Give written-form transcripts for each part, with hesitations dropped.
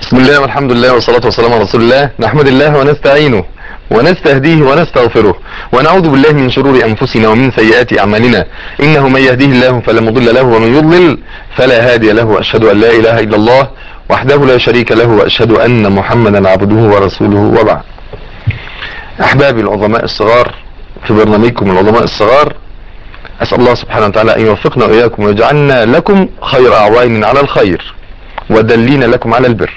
بسم الله والحمد لله والصلاة والسلام على رسول الله. نحمد الله ونستعينه ونستهديه ونستغفره ونعوذ بالله من شرور أنفسنا ومن سيئات أعمالنا. إنه من يهديه الله فلا مضل له ومن يضلل فلا هادي له. وأشهد أن لا إله إلا الله وحده لا شريك له وأشهد أن محمدا عبده ورسوله وبعد. أحبابي العظماء الصغار في برنامجكم العظماء الصغار، أسأل الله سبحانه وتعالى أن يوفقنا وإياكم ويجعلنا لكم خير أعوان على الخير ودلين لكم على البر.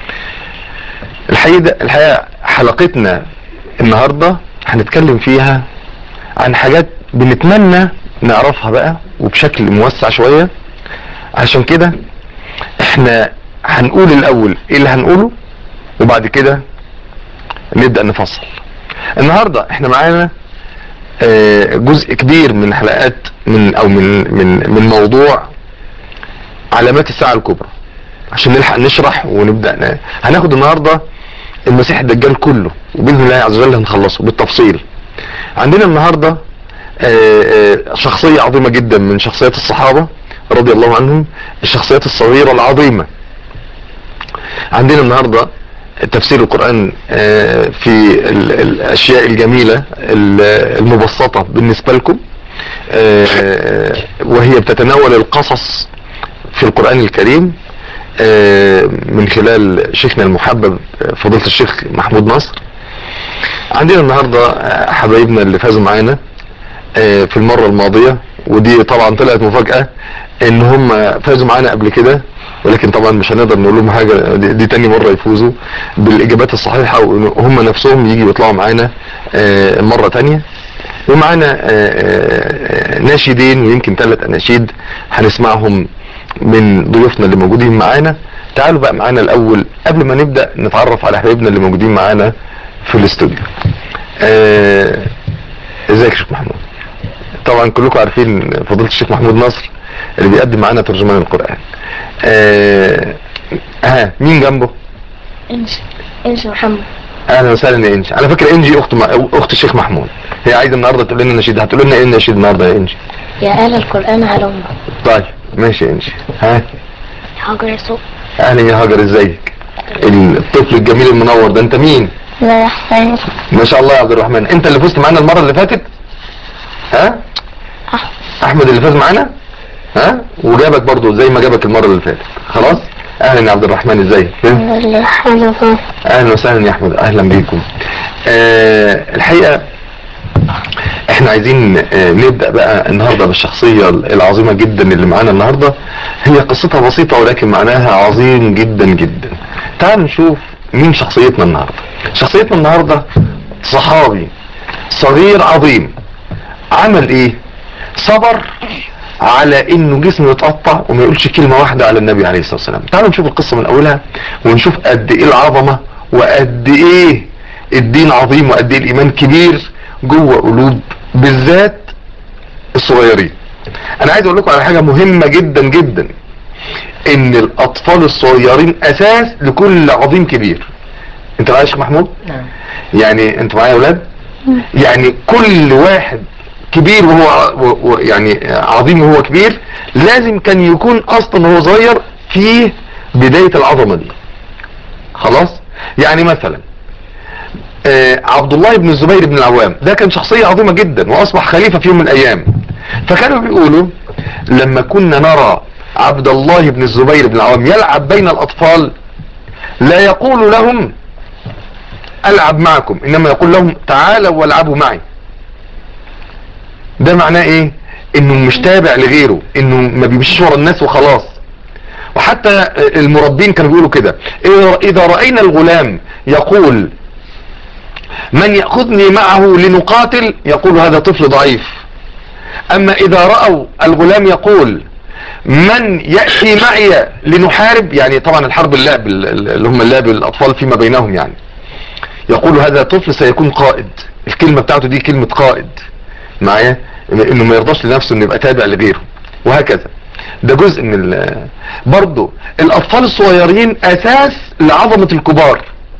الحقيقة حلقتنا النهاردة هنتكلم فيها عن حاجات بنتمنى نعرفها بقى وبشكل موسع شوية. عشان كده احنا هنقول الأول ايه اللي هنقوله وبعد كده نبدأ نفصل. النهاردة احنا معانا جزء كبير من حلقات من موضوع علامات الساعة الكبرى عشان نلحق نشرح ونبدأ. هناخد النهاردة المسيح الدجال كله وبإذن الله عز وجل هنخلصه بالتفصيل. عندنا النهاردة شخصية عظيمة جدا من شخصيات الصحابة رضي الله عنهم، الشخصيات الصغيرة العظيمة. عندنا النهاردة تفسير القرآن في الأشياء الجميلة المبسطة بالنسبة لكم، وهي بتتناول القصص في القرآن الكريم من خلال شيخنا المحبب فضيلة الشيخ محمود نصر. عندنا النهاردة حبايبنا اللي فازوا معانا في المرة الماضية، ودي طبعا طلعت مفاجأة ان هم فازوا معانا قبل كده، ولكن طبعا مش هنقدر نقول لهم حاجة. دي تاني مرة يفوزوا بالاجابات الصحيحة وهم نفسهم يجي يطلعوا معانا مرة تانية. ومعانا ناشدين ويمكن 3 اناشيد هنسمعهم من ضيوفنا اللي موجودين معانا. تعالوا بقى معانا الاول قبل ما نبدأ نتعرف على حبايبنا اللي موجودين معانا في الاستوديو. ازيك يا شيخ محمود؟ طبعا كلكم عارفين فضيلة الشيخ محمود نصر اللي بيقدم معانا ترجمان القرآن. مين جنبه؟ انشي محمد. اهلا وسهلا يا انجي. على فكره انجي اخت الشيخ محمود، هي عايزه النهارده تقول لنا نشيد. هتقول لنا ايه النشيد النهارده يا انجي؟ يا اهل القرآن هلم. طيب ماشي يا انجي. هاجر يسوع. اهلا يا هاجر، ازيك؟ الطفل الجميل المنور ده انت مين؟ لا يحتاج. ما شاء الله يا عبد الرحمن، انت اللي فزت معانا المره اللي فاتت؟ احمد اللي فاز معانا وجابك برضو زي ما جابك المره اللي فاتت. خلاص. اهلا يا عبد الرحمن، ازيك؟ اهلا وسهلا يا احمد، اهلا بيكم. الحقيقه احنا عايزين نبدأ بقى النهاردة بالشخصية العظيمة جدا اللي معانا النهاردة. هي قصتها بسيطة ولكن معناها عظيم جدا جدا. تعالوا نشوف مين شخصيتنا النهاردة. شخصيتنا النهاردة صحابي صغير عظيم. عمل ايه؟ صبر على انه جسمه يتقطع وما يقولش كلمة واحدة على النبي عليه الصلاة والسلام. تعالوا نشوف القصة من اولها ونشوف قد ايه العظمة وقد ايه الدين عظيم وقد ايه الايمان كبير جوه قلوب بالذات الصغيرين. انا عايز اقول لكم على حاجة مهمة جدا جدا، ان الاطفال الصغيرين اساس لكل عظيم كبير. انت معايا يا شيخ محمود؟ نعم. يعني انت معايا يا اولاد؟ يعني كل واحد كبير وهو يعني عظيم وهو كبير لازم كان يكون اصلا وهو صغير في بداية العظمة دي. خلاص. يعني مثلا عبد الله بن الزبير بن العوام ده كان شخصية عظيمة جدا واصبح خليفة في يوم من الايام. فكانوا بيقولوا لما كنا نرى عبد الله بن الزبير بن العوام يلعب بين الاطفال لا يقول لهم العب معكم، انما يقول لهم تعالوا والعبوا معي. ده معناه ايه؟ انه مش تابع لغيره، انه ما بيمشيش ورا الناس وخلاص. وحتى المربين كانوا بيقولوا كده، اذا رأينا الغلام يقول من يأخذني معه لنقاتل يقول هذا طفل ضعيف. اما اذا رأوا الغلام يقول من يأتي معي لنحارب، يعني طبعا الحرب اللعب اللي هم اللعب الاطفال فيما بينهم، يعني يقول هذا طفل سيكون قائد. الكلمة بتاعته دي كلمة قائد معايا، انه ما يرضاش لنفسه انه يبقى تابع لغيره وهكذا. ده جزء من برضو الاطفال الصغيرين اساس لعظمة الكبار.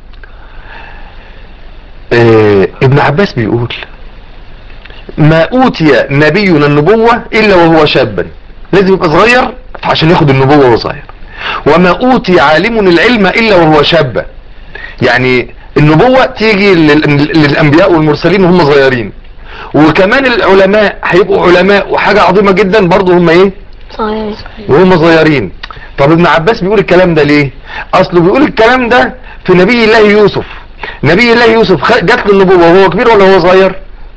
ابن عباس بيقول ما اوتي نبينا النبوة الا وهو شابا. لازم يبقى صغير عشان ياخد النبوة وهو صغير. وما اوتي عالم العلم الا وهو شاب. يعني النبوة تيجي للانبياء والمرسلين وهم صغيرين، وكمان العلماء هيبقوا علماء وحاجة عظيمة جدا برضو هم ايه صغير. وهم صغيرين. طب ابن عباس بيقول الكلام ده ليه؟ اصله بيقول الكلام ده في نبي الله يوسف. نبي الله يوسف جات له النبوة وهو كبير ولا هو صغير؟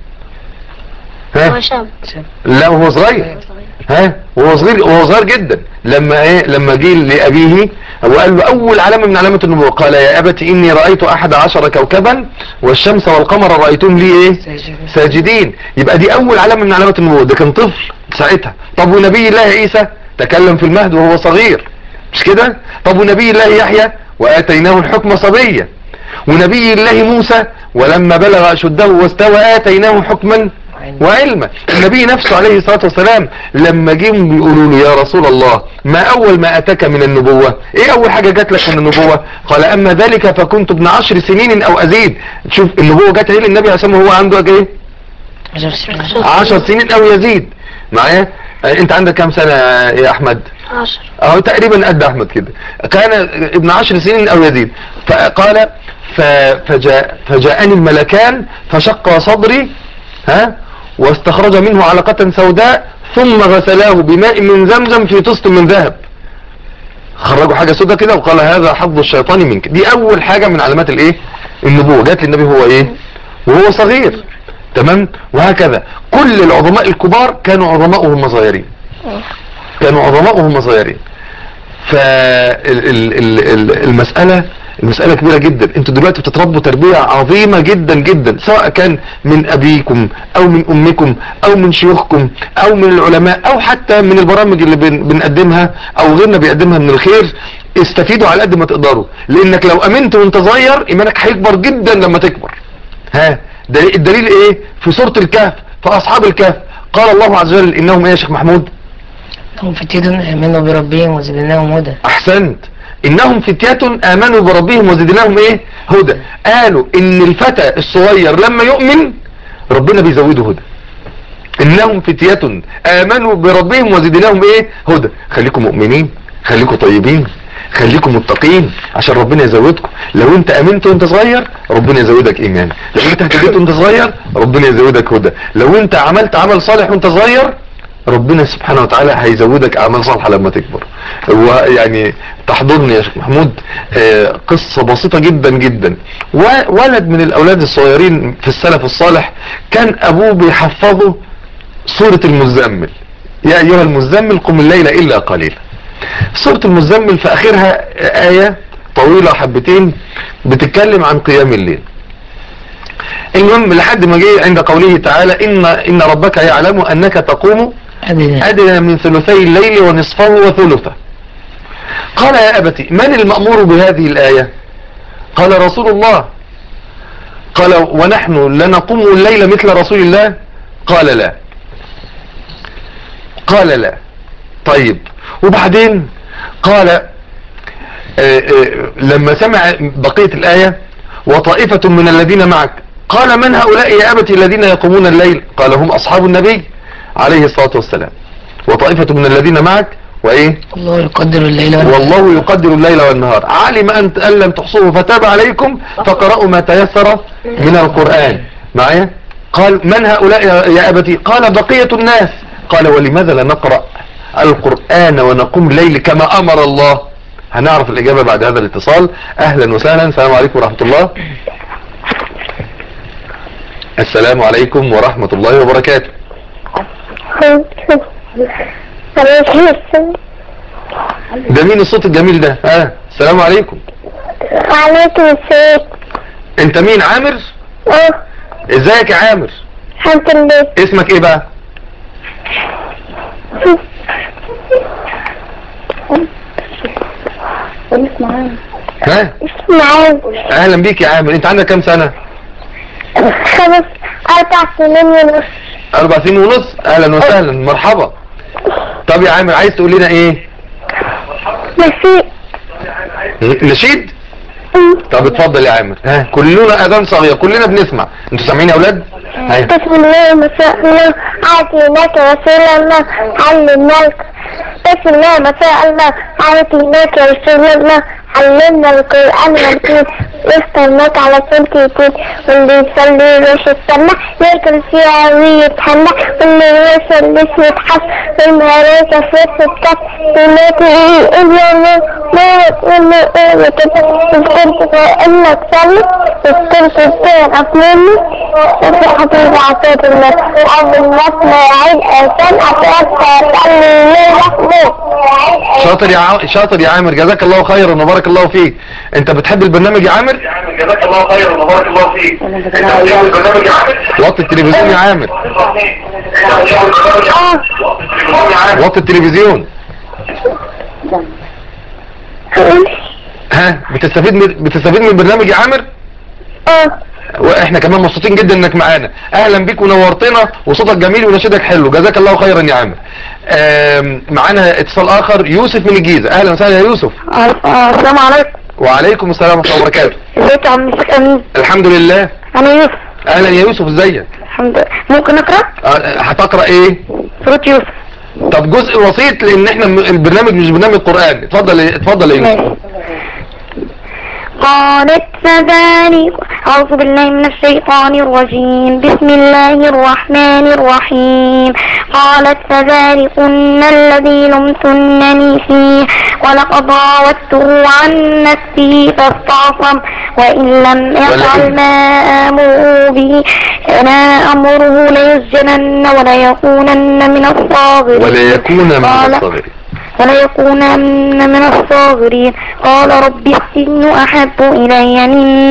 هو شاب. لا وهو صغير. وهو صغير جدا. لما جه لابيه وقال له اول علامه من علامات النبوه، قال يا ابت اني رايت 11 كوكبا والشمس والقمر رايتهم لي ايه ساجدين. يبقى دي اول علامه من علامات النبوه، ده كان طفل ساعتها. طب ونبي الله عيسى تكلم في المهد وهو صغير، مش كده؟ طب ونبي الله يحيى واتيناه الحكم صبيا. ونبي الله موسى ولما بلغ اشده واستوى اتيناه حكما وعلما. النبي نفسه عليه الصلاة والسلام لما جيهم بيقولوا له يا رسول الله ما اول ما اتاك من النبوة، ايه اول حاجة جات لك من النبوة؟ قال اما ذلك فكنت ابن 10 سنين او ازيد. شوف النبوة جات ايه للنبي عشان هو عنده ايه 10 سنين او يزيد. معايا؟ انت عندك كام سنة يا احمد؟ 10. اهو تقريبا قد احمد كده. كان ابن 10 سنين او يزيد. فقال فجاءني الملكان فشق صدري واستخرج منه علقة سوداء ثم غسلاه بماء من زمزم في طست من ذهب. خرجوا حاجة سوداء كده وقال هذا حظ الشيطان منك. دي اول حاجة من علامات الايه النبوة جات للنبي هو ايه وهو صغير. تمام. وهكذا كل العظماء الكبار كانوا عظماء وهم صغيرين. المسألة كبيرة جدا. انتوا دلوقتي بتتربوا تربية عظيمة جدا جدا، سواء كان من ابيكم او من امكم او من شيوخكم او من العلماء او حتى من البرامج اللي بنقدمها او غيرنا بيقدمها من الخير. استفيدوا على قد ما تقدروا، لانك لو امنت وانت صغير ايمانك هيكبر جدا لما تكبر. الدليل ايه؟ في سورة الكهف، في اصحاب الكهف قال الله عز وجل انهم ايه يا شيخ محمود؟ هم فتية آمنوا بربهم وزدناهم هدى. احسنت. انهم فتية امنوا بربهم وزدناهم ايه هدى. قالوا ان الفتى الصغير لما يؤمن ربنا بيزوده هدى. انهم فتية امنوا بربهم وزدناهم ايه هدى. خليكم مؤمنين، خليكم طيبين، خليكم متقين عشان ربنا يزودكم. لو انت امنت وانت صغير ربنا يزودك ايمان، لو انت اهتديت وانت صغير ربنا يزودك هدى، لو انت عملت عمل صالح وانت صغير ربنا سبحانه وتعالى هيزودك اعمال صالحة لما تكبر. ويعني تحضرني يا شيخ محمود قصة بسيطة جدا جدا. ولد من الاولاد الصغيرين في السلف الصالح كان ابوه بيحفظه سورة المزمل، يا ايها المزمل قم الليل الا قليلا. سورة المزمل في اخرها آية طويلة حبتين بتتكلم عن قيام الليل. المهم لحد ما جه عند قوله تعالى إن ربك يعلم أنك تقوم أدنى من ثلثي الليل ونصفه وثلثه. قال يا أبتي من المأمور بهذه الآية؟ قال رسول الله. قال ونحن لنقوم الليل مثل رسول الله؟ قال لا. قال لا. طيب وبعدين قال لما سمع بقية الآية وطائفة من الذين معك قال من هؤلاء يا أبتي الذين يقومون الليل؟ قال هم أصحاب النبي عليه الصلاة والسلام. وطائفة من الذين معك وإيه؟ الله يقدر الليل والنهار. والله يقدر الليل والنهار. علم أن لم تحصوه فتاب عليكم فقرأوا ما تيسر من القرآن. معايا؟ قال من هؤلاء يا أبتي؟ قال بقية الناس. قال ولماذا لا نقرأ القرآن ونقوم الليل كما أمر الله؟ هنعرف الإجابة بعد هذا الاتصال. أهلا وسهلا. السلام عليكم ورحمة الله. السلام عليكم ورحمة الله وبركاته. ده مين الصوت الجميل ده؟ السلام عليكم. وعليكم السلام. انت مين؟ عامر؟ ازيك يا عامر؟ الحمد لله. اسمك ايه بقى؟ اسمع اهلا بيك يا عامر. انت عندك كام سنة؟ 4 سنين ونص. 4 سنين ونص. اهلا وسهلا مرحبا. طب يا عامر عايز تقول لنا ايه؟ نشيد. نشيد؟ طب اتفضل يا عامر. كلنا اذان صغير كلنا بنسمع. انتوا سامعين يا اولاد؟ بسم الله ما شاء الله. اعطيناك رسول الله علمناك بسم الله ما شاء الله على هناك يا رسول الله علمنا القرآن والدين يستناك على سنة يتين واللي يصلي يروح السنة يركن فيها ويتهنى واللي يوصل لسه يتحس والمعركة في الكف وناك اليوم واللي وكنت انك صلي وكنت تعرف مني وفي حبيب عصير الناس عبد الناس ما يعيد ايتان اتوقع تصلي ليه شاطر يا عامر، جزاك الله خيرا وبارك الله فيك. انت بتحب البرنامج يا عامر؟ جزاك الله خيرا وبارك الله فيك. انت بتحب البرنامج يا عامر؟ وطي التلفزيون يا عامر. وطي التلفزيون. ها بتستفيد من البرنامج يا عامر؟ واحنا كمان مبسوطين جدا انك معانا. اهلا بيك ونورتنا وصوتك جميل ونشيدك حلو، جزاك الله خيرا يا عامر. معانا اتصال اخر، يوسف من الجيزة. اهلا وسهلا يا يوسف. السلام عليكم. وعليكم السلام ورحمة الله وبركاته. ازيك يا عم الشيخ امين؟ الحمد لله. انا يوسف. اهلا يا يوسف، ازيك؟ الحمد لله. ممكن اقرا؟ هتقرا ايه؟ سورة يوسف. طب جزء بسيط لان احنا البرنامج مش برنامج قرآن. اتفضل يا يوسف. قالت فذلك أعوذ بالله من الشيطان الرجيم بسم الله الرحمن الرحيم قالت فذلكن الذي لمتنني فيه ولقد راودته عن نفسه فاستعصم وإن لم يفعل ما آمره به أنا أمره ليسجنن وليكونن من الصاغرين وليكونن من الصاغرين قال رب السجن أحب إلي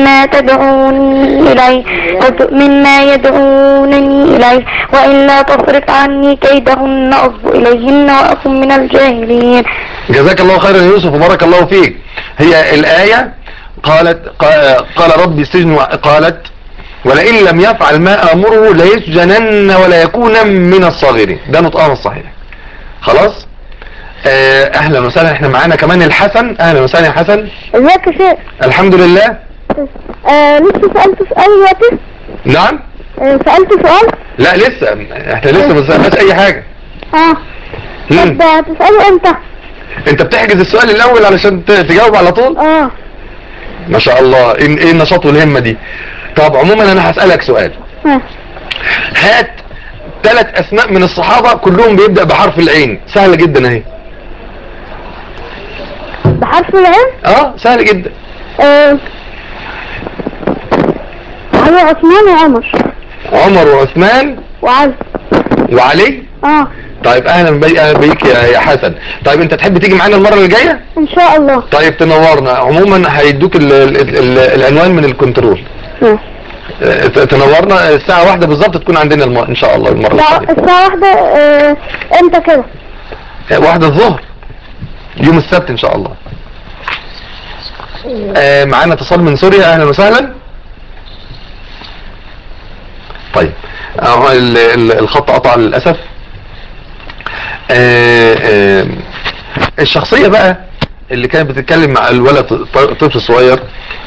مما يدعونني إليه وإلا تصرف عني كيدهن أصب إليهن وأكن من الجاهلين. جزاك الله خيرا يا يوسف وبارك الله فيك. هي الآية قال رب السجن، قالت ولئن لم يفعل ما آمره ليسجنن ولا يكون من الصاغرين. ده نطقها الصحيح. خلاص. اهلا وسهلا. احنا معانا كمان الحسن. اهلا وسهلا يا حسن. ازيك يا شيخ؟ الحمد لله. لسه سألت سؤال دلوقتي؟ نعم. سألت سؤال؟ لا لسه، احنا لسه ما سألناش اي حاجة. طب تسأله امتى؟ انت بتحجز السؤال الاول علشان تجاوب على طول؟ ما شاء الله. ايه النشاط والهمة دي. طب عموما انا هسألك سؤال. هات 3 اسماء من الصحابة كلهم بيبدأ بحرف العين. سهلة جدا اهي. بحرف العين؟ سهل جدا. علي عثمان وعمر. عمر وعثمان وعلي. طيب اهلا بيك يا حسن. طيب انت تحب تيجي معانا المرة اللي جاية؟ ان شاء الله. طيب تنورنا. عموما هيدوك العنوان من الكنترول. تنورنا الساعة 1 بالظبط تكون عندنا ان شاء الله المرة القادمة. الساعة 1 امتى كده؟ 1 الظهر يوم السبت ان شاء الله. معانا اتصال من سوريا. اهلا وسهلا. طيب الخط قطع للأسف. الشخصية بقى اللي كانت بتتكلم مع الولد طفل صغير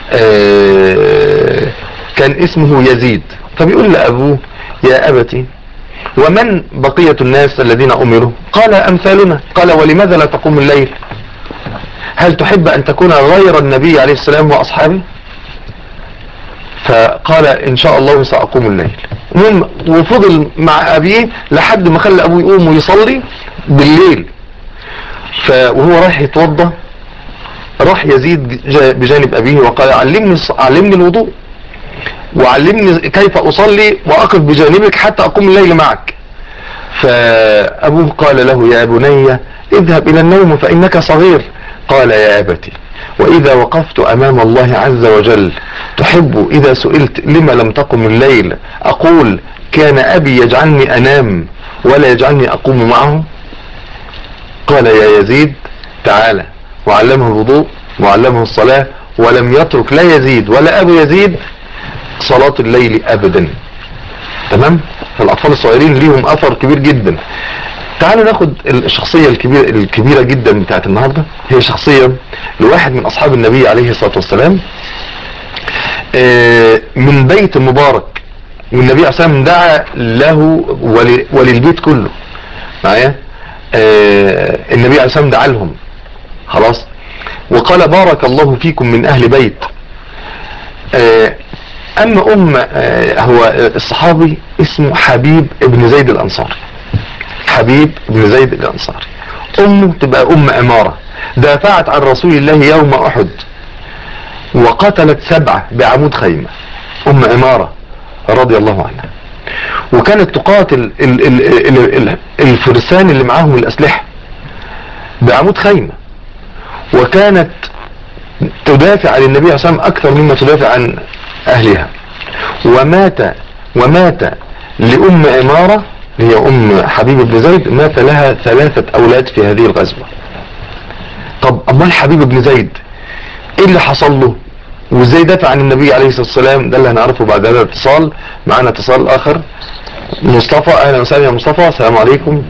كان اسمه يزيد، فبيقول لأبوه يا أبتي ومن بقية الناس الذين أمروا؟ قال أمثالنا. قال ولماذا لا تقوم الليل؟ هل تحب أن تكون غير النبي عليه السلام وأصحابه؟ فقال إن شاء الله سأقوم الليل. وفضل مع أبيه لحد ما خلى أبوه يقوم ويصلي بالليل. وهو رايح يتوضى راح يزيد بجانب أبيه وقال علمني الوضوء وعلمني كيف أصلي وأقف بجانبك حتى أقوم الليل معك. فأبوه قال له يا بني اذهب إلى النوم فإنك صغير. قال يا أبتي وإذا وقفت أمام الله عز وجل تحب إذا سئلت لما لم تقم الليل أقول كان أبي يجعلني أنام ولا يجعلني أقوم معه؟ قال يا يزيد تعالى، وعلمه الوضوء وعلمه الصلاة، ولم يترك لا يزيد ولا أبو يزيد صلاة الليل أبدا. تمام؟ فالأطفال الصغيرين ليهم أثر كبير جدا. تعالوا ناخد الشخصية الكبيرة جدا بتاعت النهاردة. هي شخصية لواحد من أصحاب النبي عليه الصلاة والسلام من بيت مبارك، والنبي عليه الصلاة والسلام دعا له وللبيت كله معايا. النبي عليه الصلاة والسلام دعا لهم خلاص، وقال بارك الله فيكم من اهل بيت. اما هو الصحابي اسمه حبيب ابن زيد الانصاري، حبيب ابن زيد الانصاري. امه تبقى عمارة، دافعت عن رسول الله يوم احد وقتلت 7 بعمود خيمة. عمارة رضي الله عنها، وكانت تقاتل الفرسان اللي معاهم الاسلحة بعمود خيمة، وكانت تدافع عن النبي عليه الصلاة والسلام اكثر مما تدافع عن اهلها. ومات لأم عمارة اللي هي حبيب بن زيد، مات لها 3 أولاد في هذه الغزوة. طب امال حبيب بن زيد ايه اللي حصل له وازاي دافع عن النبي عليه الصلاة والسلام؟ ده اللي هنعرفه بعد هذا الاتصال. معنا اتصال اخر، مصطفى. اهلا وسهلا يا مصطفى، السلام عليكم.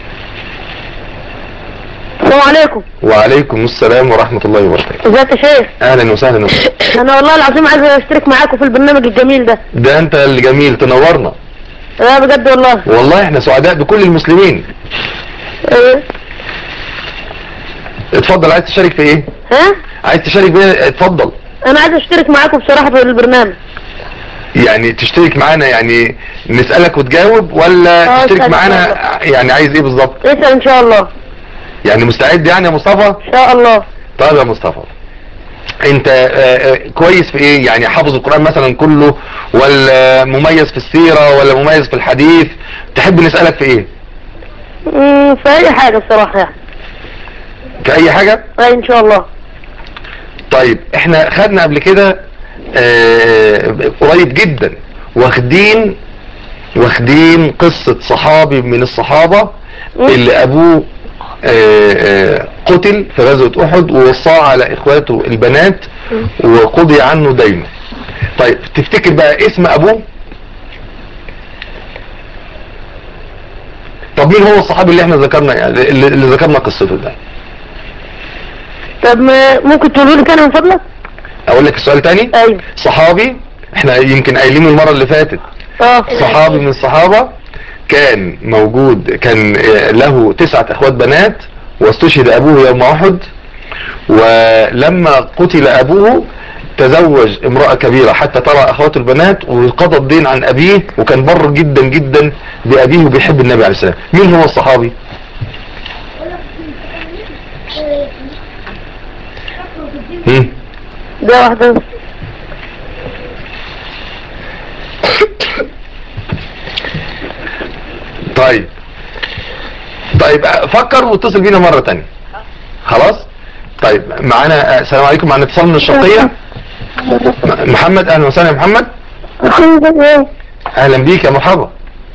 السلام عليكم. وعليكم السلام ورحمة الله وبركاته. ازيك يا شيخ؟ اهلا وسهلا. انا والله العظيم عايز اشترك معاكم في البرنامج الجميل ده. ده انت اللي جميل، تنورنا. لا بجد والله. والله احنا سعداء بكل المسلمين. ايه؟ اتفضل، عايز تشارك في ايه؟ ها؟ عايز تشارك بايه؟ اتفضل. انا عايز اشترك معاكم بصراحة في البرنامج. يعني تشترك معانا يعني نسألك وتجاوب، ولا تشترك معانا يعني عايز ايه بالظبط؟ اسأل ان شاء الله. يعني مستعد يعني يا مصطفى؟ ان شاء الله. طيب يا مصطفى، انت كويس في ايه؟ يعني حافظ القرآن مثلا كله، ولا مميز في السيرة، ولا مميز في الحديث؟ تحب نسألك في ايه؟ في اي حاجة بصراحة يعني. في اي حاجة؟ اي ان شاء الله. طيب احنا خدنا قبل كده قريب جدا، واخدين قصة صحابي من الصحابة اللي ابوه قتل في غزوة احد، ووصاه على اخواته البنات وقضي عنه دينه. طيب تفتكر بقى اسم ابوه؟ طب مين هو الصحابي اللي احنا ذكرنا، اللي ذكرنا قصته ده؟ طب ممكن تقولوا لي تاني من فضلك؟ اقول لك السؤال تاني. ايوه. صحابي احنا يمكن قايلينه المرة اللي فاتت. صحابي من الصحابة كان موجود، كان له 9 اخوات بنات، واستشهد ابوه يوم احد، ولما قتل ابوه تزوج امرأة كبيرة حتى ترى اخواته البنات، وقضى الدين عن ابيه، وكان بر جدا جدا بابيه وبيحب النبي عليه السلام. مين هو الصحابي؟ ده واحدة. طيب فكر واتصل بينا مرة تانية. خلاص. طيب معانا السلام عليكم، معانا اتصال من الشرقية. محمد، اهلا وسهلا يا محمد. الحمد لله. اهلا بيك يا مرحبا.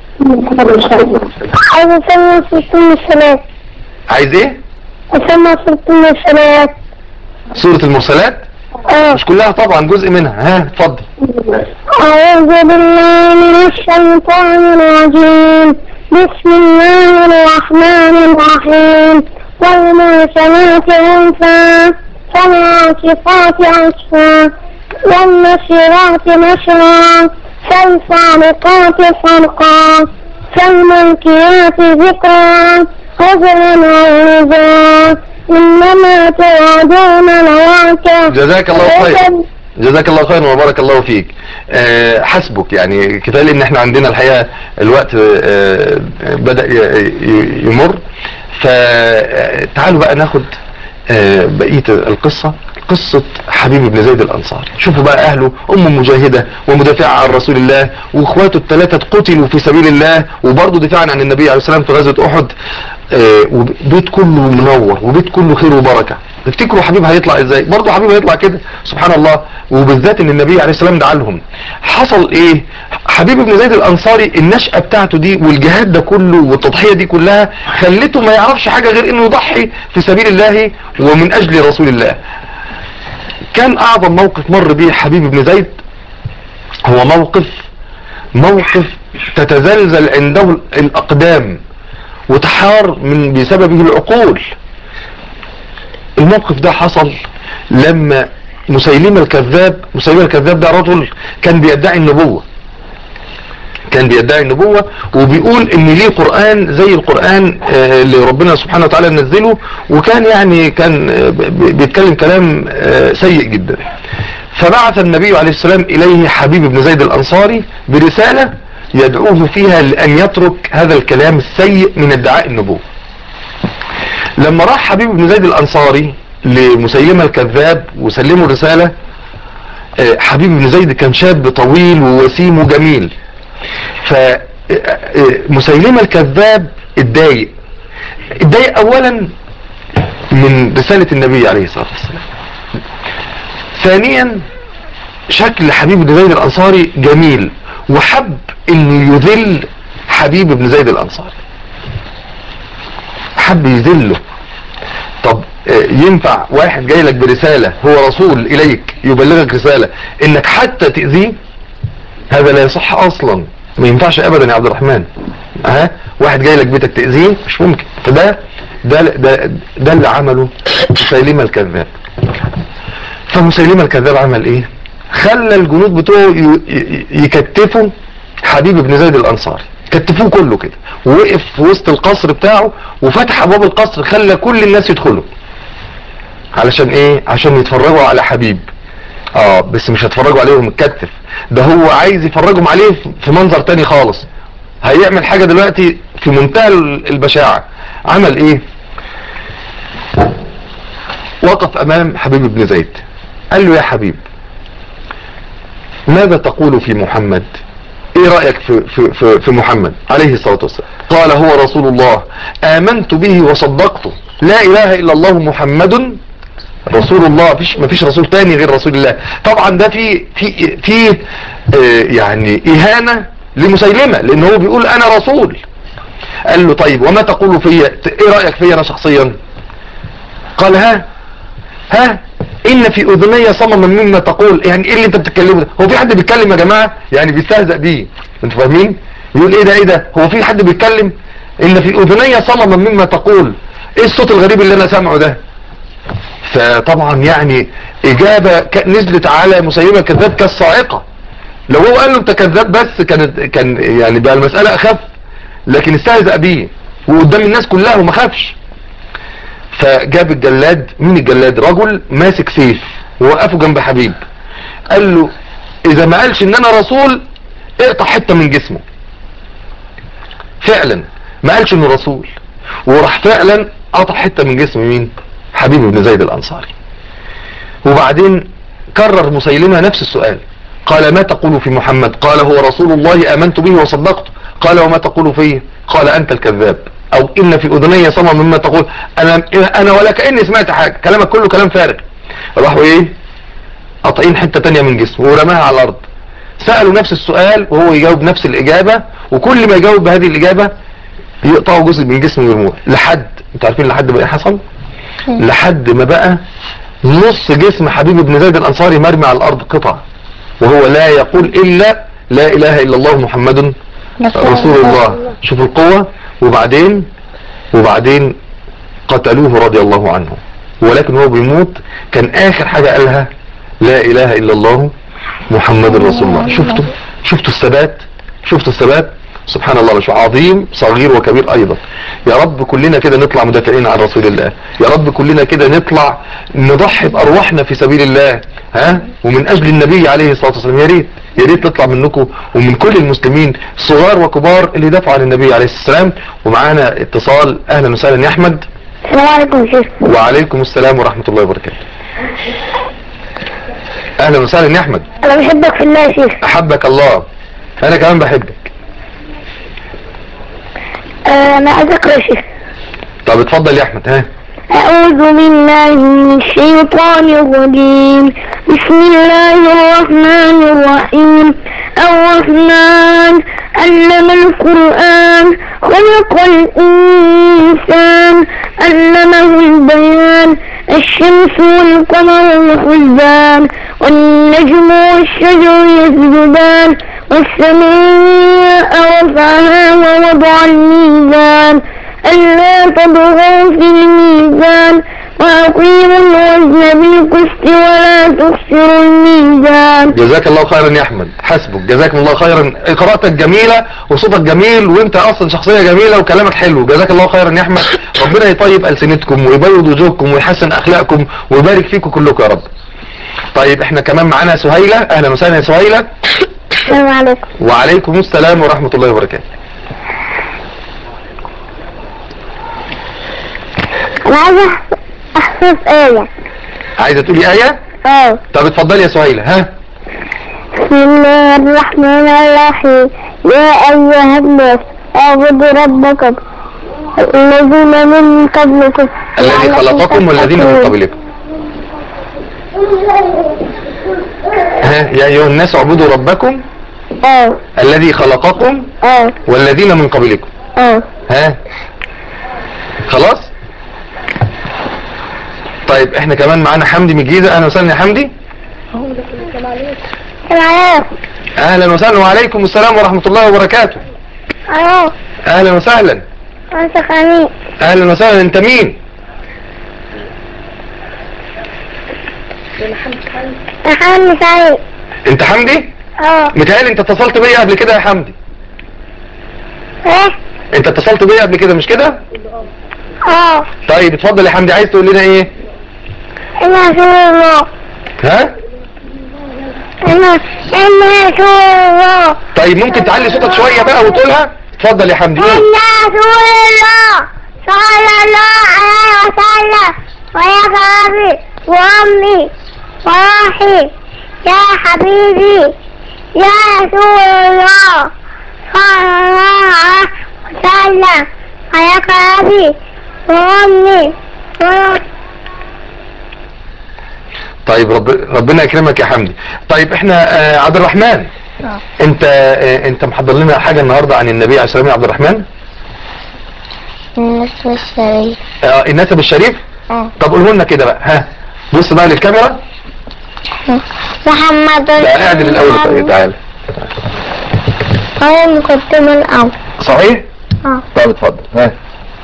عايز اسمع سورة الصلاة. عايز ايه؟ اسمع سورة الصلاة. سورة المرسلات؟ مش كلها طبعا، جزء منها. ها اتفضل. أعوذ بالله من الشيطان الرجيم. بسم الله الرحمن الرحيم. والمرسلات عرفا فالعاصفات عصفا والنشرات نشرا فالفارقات فرقا فالملكيات ذكرا عذرا ورزا إنما توعدون لواقع. جزاك الله خير. جزاك الله خير وبارك الله فيك. حسبك، يعني كفايه لان احنا عندنا الحقيقه الوقت بدأ يمر، فتعالوا بقى ناخد بقيه القصه، قصة حبيب بن زيد الانصاري. شوفوا بقى اهله، ام مجاهدة ومدافعة عن رسول الله، واخواته ال3 قتلوا في سبيل الله، وبرضه دفاعا عن النبي عليه السلام في غزوة احد. وبيت كله منور، وبيت كله خير وبركة. تفتكروا حبيب هيطلع ازاي؟ برضه حبيب هيطلع كده سبحان الله، وبالذات ان النبي عليه السلام دعا لهم. حصل ايه؟ حبيب بن زيد الانصاري النشأة بتاعته دي والجهاد ده كله والتضحية دي كلها خلته ما يعرفش حاجة غير انه يضحي في سبيل الله ومن اجل رسول الله. كان اعظم موقف مر به حبيب بن زيد هو موقف تتزلزل عنده الاقدام وتحار بسببه العقول. الموقف ده حصل لما مسيلمة الكذاب ده رجل كان بيدعي النبوة، كان بيدعي النبوة وبيقول ان ليه قرآن زي القرآن اللي ربنا سبحانه وتعالى نزله، وكان يعني كان بيتكلم كلام سيء جدا. فبعث النبي عليه السلام اليه حبيب بن زيد الانصاري برسالة يدعوه فيها لان يترك هذا الكلام السيء من ادعاء النبوة. لما راح حبيب بن زيد الانصاري لمسيلمة الكذاب وسلمه الرسالة، حبيب بن زيد كان شاب طويل ووسيم وجميل، فمسيلمة الكذاب اتضايق اولا من رسالة النبي عليه الصلاة والسلام، ثانيا شكل حبيب بن زيد الانصاري جميل وحب انه يذل حبيب بن زيد الانصاري، حب يذله. طب ينفع واحد جاي لك برسالة، هو رسول اليك يبلغك رسالة، انك حتى تأذيه؟ هذا لا يصح اصلا، ما ينفعش ابدا يا عبد الرحمن. واحد جاي لك بيتك تأذيه؟ مش ممكن. فده ده اللي عمله مسيلمة الكذاب. فمسيلمة الكذاب عمل ايه؟ خلى الجنود بتوعه يكتفوا حبيب بن زيد الانصاري، كتفوه كله كده، ووقف في وسط القصر بتاعه وفتح ابواب القصر، خلى كل الناس يدخلوا. علشان ايه؟ عشان يتفرجوا على حبيب. بس مش هتفرجوا عليه متكتف، ده هو عايز يفرجهم عليه في منظر تاني خالص. هيعمل حاجة دلوقتي في منتهى البشاعة. عمل ايه؟ وقف امام حبيب بن زيد، قال له: يا حبيب، ماذا تقول في محمد؟ ايه رأيك في محمد عليه الصلاة والسلام؟ قال: هو رسول الله، آمنت به وصدقته، لا اله الا الله محمد رسول الله. مفيش رسول تاني غير رسول الله. طبعا ده في يعني اهانة لمسيلمة، لان هو بيقول انا رسول. قال له: طيب وما تقول فيا؟ ايه رأيك فيا انا شخصيا؟ قال: ها ان في اذني صمما مما تقول. يعني ايه اللي انت بتتكلمه ده؟ هو في حد بيتكلم يا جماعة؟ يعني بيستهزأ بيه، انتوا فاهمين؟ يقول ايه ده؟ هو في حد بيتكلم؟ ان في اذني صمما مما تقول. ايه الصوت الغريب اللي انا سامعه ده؟ فطبعا يعني اجابة نزلت على مسيلمة الكذاب كالصاعقة. لو هو قال له انت كذاب بس كان يعني بقى المسألة اخف، لكن استهزأ بيه وقدام الناس كلها وما خافش. فجاب الجلاد. مين الجلاد؟ رجل ماسك سيف ووقفه جنب حبيب، قال له: اذا ما قالش ان انا رسول اقطع حتة من جسمه. فعلا ما قالش انه رسول، وراح فعلا قطع حتة من جسم مين؟ حبيب بن زيد الانصاري. وبعدين كرر مسيلمة نفس السؤال، قال: ما تقول في محمد؟ قال: هو رسول الله، آمنت به وصدقته. قال: وما تقول فيه؟ قال: أنت الكذاب، أو إن في أذني صمم مما تقول. أنا ولا كأني سمعت حاجة، كلامك كله كلام فارغ. راحوا إيه؟ قاطعين حتة تانية من جسمه ورماها على الأرض. سألوا نفس السؤال وهو يجاوب نفس الإجابة، وكل ما يجاوب بهذه الإجابة يقطعوا جزء من جسمه ويرموه. لحد، انتوا عارفين لحد ما ايه حصل؟ لحد ما بقى نص جسم حبيب بن زيد الانصاري مرمي على الارض قطع، وهو لا يقول الا لا اله الا الله محمد رسول الله. شوف القوة. وبعدين قتلوه رضي الله عنه، ولكن هو بيموت كان اخر حاجة قالها لا اله الا الله محمد رسول الله. شفتوا الثبات؟ سبحان الله، مش عظيم صغير وكبير ايضا. يا رب كلنا كده نطلع مدافعين عن رسول الله، يا رب كلنا كده نطلع نضحي بارواحنا في سبيل الله، ومن اجل النبي عليه الصلاة والسلام. يا ريت تطلع منكم ومن كل المسلمين صغار وكبار اللي دافعوا عن النبي عليه الصلاة والسلام. ومعانا اتصال. اهلا وسهلا يا احمد. السلام عليكم يا شيخ. وعليكم السلام ورحمة الله وبركاته. اهلا وسهلا يا احمد. انا بحبك في الله يا شيخ. احبك الله. انا كمان بحبك. انا عايز اقرا يا شيخ. طب اتفضل يا احمد. أعوذ بالله من الشيطان الرجيم. بسم الله الرحمن الرحيم. الرحمن علم القرآن، خلق الإنسان، علمه البيان. الشمس والقمر والحسبان، والنجم والشجر يسجدان، والسماء رفعها ووضع الميزان، ألا تطغوا في الميزان وأقيموا الوزن بالقسط ولا تخسروا الميزان. جزاك الله خيرا يا احمد، حسبك، جزاكم الله خيرا. قراءتك جميله وصوتك جميل وانت اصلا شخصيه جميله وكلامك حلو، جزاك الله خيرا يا احمد. ربنا يطيب السنتكم ويبيض وجوهكم ويحسن اخلاقكم ويبارك فيكم كلكم يا رب. طيب احنا كمان معانا سهيله، اهلا وسهلا يا سهيله. السلام عليكم. وعليكم السلام ورحمه الله وبركاته. أنا عايزة أحفظ آية. عايزه تقولي ايه؟ طب اتفضلي يا سهيله. ها. بسم الله الرحمن الرحيم. يا أيها الناس اعبدوا ربكم الذين من قبلكم الذي خلقكم والذين من قبلكم. ها يا ايها الناس اعبدوا ربكم الذي خلقكم والذين من قبلكم. ها خلاص. طيب احنا كمان معانا حمدي من الجيزه، اهلا وسهلا يا حمدي. اهلا وسهلا. وعليكم السلام ورحمه الله وبركاته. اهلا وسهلا. اهلا وسهلا. انت مين؟ محمد سعيد. انت حمدي؟ متهيألي انت اتصلت بيا قبل كده يا حمدي. ايه؟ انت اتصلت بيا قبل كده مش كده؟ طيب اتفضل يا حمدي، عايز تقول لنا ايه؟ انا رسول الله. ها؟ انا رسول الله. طيب ممكن تعلي صوتك شويه بقى وتقولها؟ اتفضل يا حمدي. انا رسول الله صلى الله عليه وسلم ويا صحابي وامي وروحي يا حبيبي يا رسول الله صلى الله عليه وسلم ويا صحابي وامي وروحي. طيب ربنا يكرمك يا حمدي. طيب احنا عبد الرحمن، انت محضر لنا حاجه النهارده عن النبي عليه الصلاه والسلام يا عبد الرحمن؟ النسب الشريف. النسب الشريف؟ طب قوله لنا كده بقى. ها بص بقى للكاميرا. محمد. لا اعدل الاول. طيب تعالى. هو مقدمة الأول. صحيح؟ طب اتفضل. ها.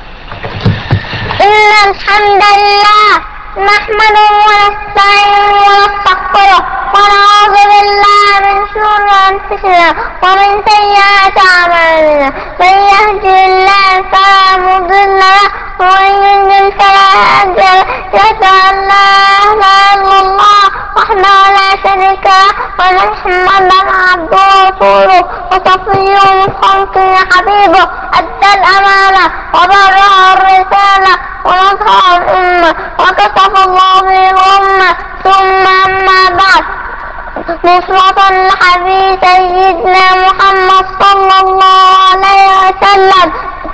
إن الحمد لله نحمده ونستعينه ونستغفره ونعوذ بالله من شرور أنفسنا ومن سيئات أعمالنا. من يهده الله فلا مضل له ومن يضلل فلا هادي له. أشهد أن لا إله إلا الله وحده لا شريك له وأن محمدا عبده ورسوله وصفيه من خلقه حبيبه. أدى الأمانة وبلغ الرسالة ونصح الأمة وكشف الله به الأمة. ثم أما بعد، نصرة لحبيب سيدنا محمد صلى الله عليه وسلم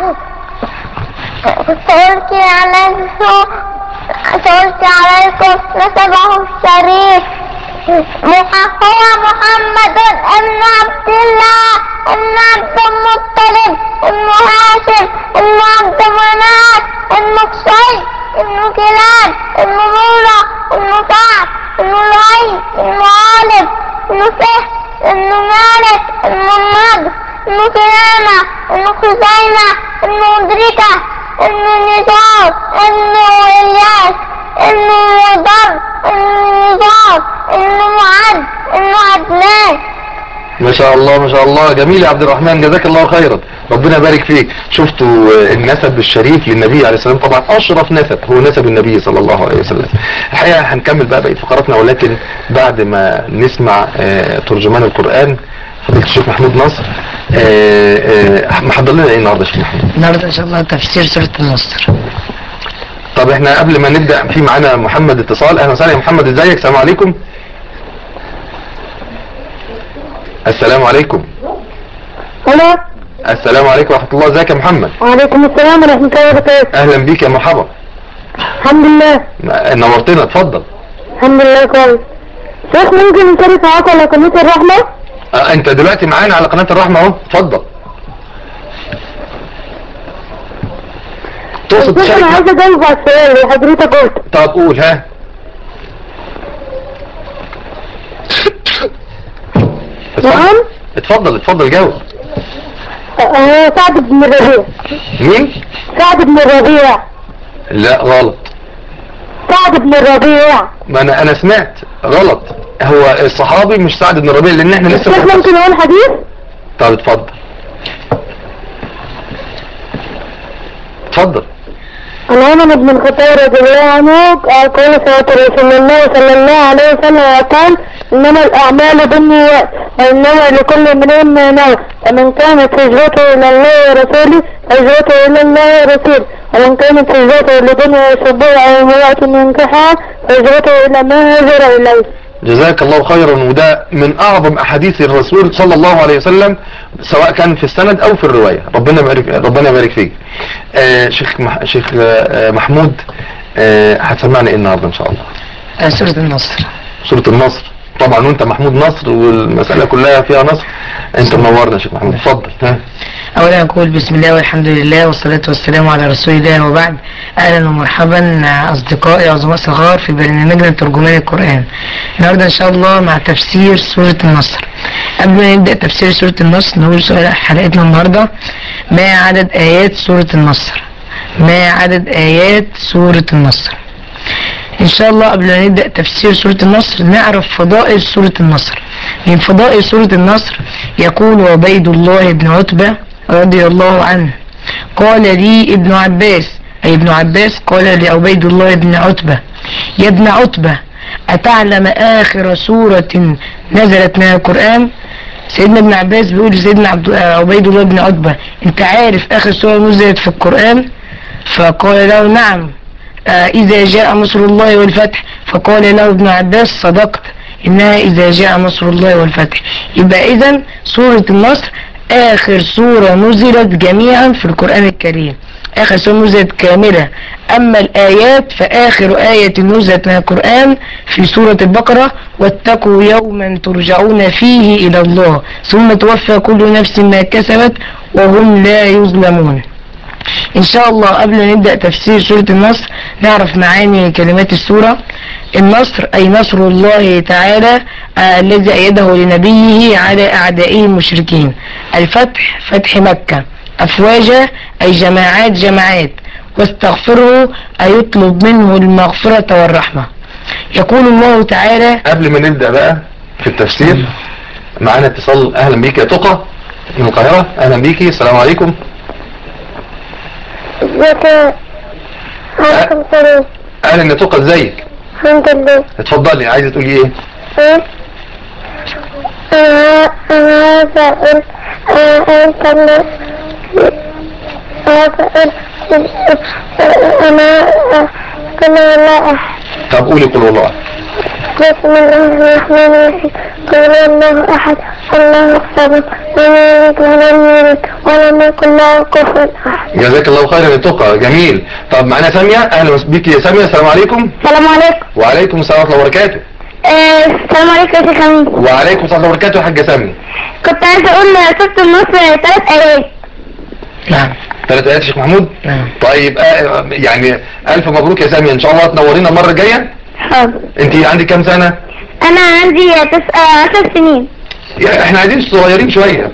سألقي عليكم نسبه الشريف. هو محمد ابن عبد الله ابن عبد المطلب ابن هاشم ابن عبد مناف ابن قصي ابن كلاب ابن مولى ابن سعد ابن لؤي ابن غالب ابن فهد ابن مالك ابن النضر ابن كنانة ابن خزيمة ابن مدركة ابن نزار ابن إلياس ابن مضر ابن نزار ابن معد ابن عدنان. ما شاء الله ما شاء الله. جميل يا عبد الرحمن، جزاك الله خيرا، ربنا يبارك فيك. شفتوا النسب الشريف للنبي عليه السلام؟ طبعا اشرف نسب هو نسب النبي صلى الله عليه وسلم. الحقيقه هنكمل بقى بقيه فقراتنا، ولكن بعد ما نسمع ترجمان القران فضيله الشيخ محمود نصر. محضر لنا ايه النهارده يا شيخ محمود؟ النهارده ان شاء الله تفسير سورة النصر. طب احنا قبل ما نبدا في معانا محمد اتصال. اهلا وسهلا يا محمد، ازيك؟ السلام عليكم. السلام عليكم. الو. السلام عليكم ورحمه الله. ازيك يا محمد؟ وعليكم السلام ورحمة الله وبركاته. اهلا بيك يا مرحبا. الحمد لله. نورتنا، اتفضل. الحمد لله كويس. شيخ ممكن نشارك معاك على قناة الرحمة؟ انت دلوقتي معانا على قناة الرحمة اهو، اتفضل. تقصد شيخ انا عايز اجاوب على السؤال اللي حضرتك قلته. طب قول. ها. نعم. اتفضل جاوب. سعد بن الربيع. مين؟ سعد بن الربيع. لا غلط. سعد بن الربيع. ما انا سمعت غلط، هو الصحابي مش سعد بن الربيع، لان احنا لسه الشيخ ممكن يقول حديث؟ طب اتفضل اتفضل. عن عمر بن الخطاب رضي الله عنه قال صلى الله عليه وسلم وقال انما الاعمال بالنيات وانما لكل امرئ ما نوى ومن كانت هجرته الى الله ورسوله هجرته الى الله ورسوله ومن كانت هجرته لدنيا يصبها او امرأة ينكحها هجرته الى ما هاجر اليه. جزاك الله خيرا. وده من اعظم احاديث الرسول صلى الله عليه وسلم، سواء كان في السند او في الروايه. ربنا يبارك فيك. شيخ محمود، هتسمعنا ايه النهارده ان شاء الله؟ سورة النصر. سوره النصر طبعا، وانت محمود نصر والمساله كلها فيها نصر، انت منورنا يا شيخ محمود. اتفضل. أولا أقول بسم الله والحمد لله والصلاة والسلام على رسول الله وبعد. أهلا ومرحبا أصدقائي عظماء صغار في برنامجنا ترجمان القرآن. النهاردة إن شاء الله مع تفسير سورة النصر. قبل ما نبدأ تفسير سورة النصر نقول سؤال حلقتنا النهاردة: ما عدد آيات سورة النصر؟ ما عدد آيات سورة النصر؟ إن شاء الله قبل ما نبدأ تفسير سورة النصر نعرف فضائل سورة النصر. من فضائل سورة النصر يقول عبيد الله بن عتبة رضي الله عنه: قال لي ابن عباس، أي ابن عباس قال لعبيد الله بن عتبة: يا ابن عتبة، أتعلم آخر سورة نزلت من القرآن؟ سيدنا ابن عباس بيقول لسيدنا عبيد الله بن عتبة: انت عارف آخر سورة نزلت في القرآن؟ فقال له: نعم، إذا جاء نصر الله والفتح. فقال له ابن عباس: صدقت، إنها إذا جاء نصر الله والفتح. يبقى إذن سورة النصر آخر سورة نزلت جميعا في القرآن الكريم، آخر سورة نزلت كاملة. أما الآيات فآخر آية نزلت من القرآن في سورة البقرة: واتقوا يوما ترجعون فيه إلى الله ثم توفى كل نفس ما كسبت وهم لا يظلمون. إن شاء الله قبل ما نبدأ تفسير سورة النصر نعرف معاني كلمات السورة. النصر أي نصر الله تعالى الذي أيده لنبيه على أعدائه المشركين. الفتح فتح مكة. أفواجا أي جماعات. واستغفره أي يطلب منه المغفرة والرحمة. يقول الله تعالى. قبل ما نبدأ بقى في التفسير معانا اتصال. أهلا بيك يا تقى من القاهرة. أهلا بيكي، السلام عليكم. اهلا يا توقع، ازيك؟ الحمد لله. اتفضلي، عايزه تقولي ايه؟ طب قولي قل والله. بسم الله الرحمن الرحيم. قل الله احد الله الصمد لم يلد ولم يولد ولم يكن له كفوا احد. جزاك الله خيرا يا تقى، جميل. طب معانا ساميه. اهلا بيك يا ساميه، السلام عليكم. السلام عليكم. وعليكم السلام ورحمه الله وبركاته. السلام عليكم يا شيخ امين. وعليكم السلام ورحمه الله وبركاته يا حاجه ساميه. كنت عايزه اقول سورة النصر 3 آيات. نعم. 3 آيات يا شيخ محمود؟ نعم. طيب يعني الف مبروك يا ساميه، ان شاء الله تنورينا المره الجايه. حاضر. انت عندك كام سنه؟ انا عندي 10 سنين. احنا عايزين صغيرين شويه.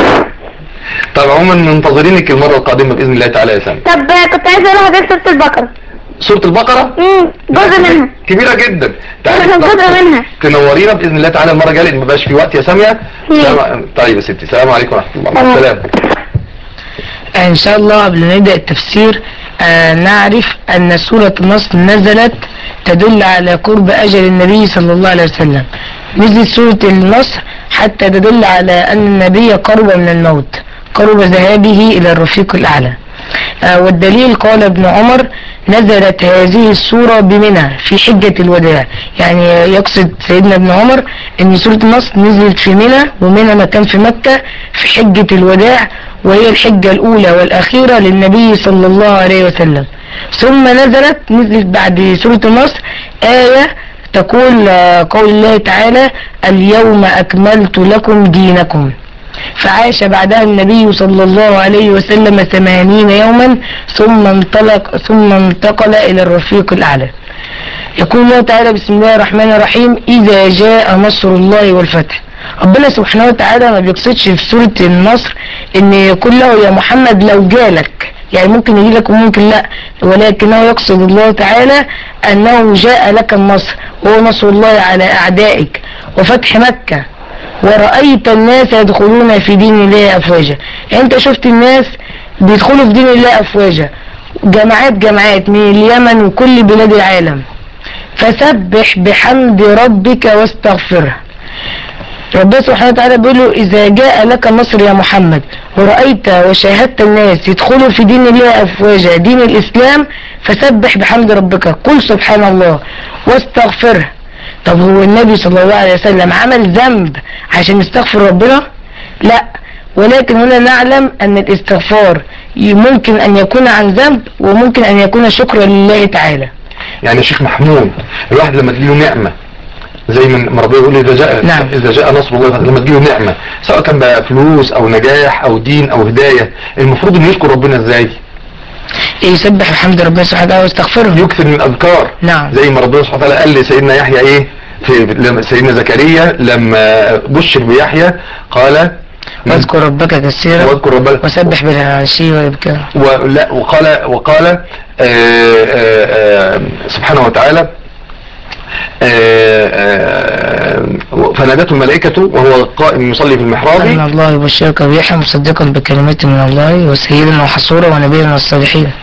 طب عموما منتظرينك المره القادمه باذن الله تعالى يا سامي. طب كنت عايزه اقول لحضرتك سورة البقرة. سورة البقرة؟ جزء منها. كبيرة جدا. جزء منها. تنورينا باذن الله تعالى المره الجايه، لان ما بقاش في وقت يا ساميه. طيب يا ستي، السلام عليكم ورحمه الله. مع السلامه. إن شاء الله قبل ما نبدأ التفسير نعرف أن سورة النصر نزلت تدل على قرب أجل النبي صلى الله عليه وسلم. نزلت سورة النصر حتى تدل على أن النبي قرب من الموت، قرب ذهابه إلى الرفيق الأعلى. والدليل قال ابن عمر: نزلت هذه السورة بمنى في حجة الوداع. يعني يقصد سيدنا ابن عمر ان سورة النصر نزلت في منى، ومنى مكان في مكة في حجة الوداع، وهي الحجة الأولى والأخيرة للنبي صلى الله عليه وسلم. ثم نزلت بعد سورة النصر آية تقول قول الله تعالى: اليوم أكملت لكم دينكم. فعاش بعدها النبي صلى الله عليه وسلم 80 يوما ثم انتقل إلى الرفيق الأعلى. يقول الله تعالى: بسم الله الرحمن الرحيم: إذا جاء نصر الله والفتح. ربنا سبحانه وتعالى ما بيقصدش في سورة النصر ان يقول له يا محمد لو جالك يعني ممكن يجي لك وممكن لا، ولكنه يقصد الله تعالى انه جاء لك النصر، وهو نصر الله على اعدائك وفتح مكة، ورأيت الناس يدخلون في دين الله افواجا. يعني انت شفت الناس بيدخلوا في دين الله افواجا، جماعات من اليمن وكل بلاد العالم. فسبح بحمد ربك واستغفره. ربنا سبحانه وتعالى بيقول له إذا جاء لك النصر يا محمد ورأيت وشاهدت الناس يدخلوا في دين الله أفواجا، دين الإسلام، فسبح بحمد ربك، قل سبحان الله واستغفره. طب هو النبي صلى الله عليه وسلم عمل ذنب عشان يستغفر ربنا؟ لا، ولكن هنا نعلم أن الاستغفار ممكن أن يكون عن ذنب وممكن أن يكون شكرا لله تعالى. يعني يا شيخ محمود، الواحد لما تجيله نعمة زي ما ربنا يقول إذا جاء نصر الله، لما تجيله نعمة سواء كان بقى فلوس أو نجاح أو دين أو هداية، المفروض إنه يشكر ربنا إزاي؟ يسبح بحمد ربنا سبحانه وتعالى واستغفره، يكثر من الأذكار. نعم. زي ما ربنا سبحانه وتعالى قال لسيدنا يحيى إيه في سيدنا زكريا لما بشر بيحيى قال واذكر ربك كثيرا واذكر ربك وسبح بالعشي والإبكار. وقال سبحانه وتعالى فنادته الملائكة وهو قائم يصلي في المحراب إن الله يبشرك بيحيى مصدقا بكلمات من الله وسيدا وحصورا ونبيا من الصالحين.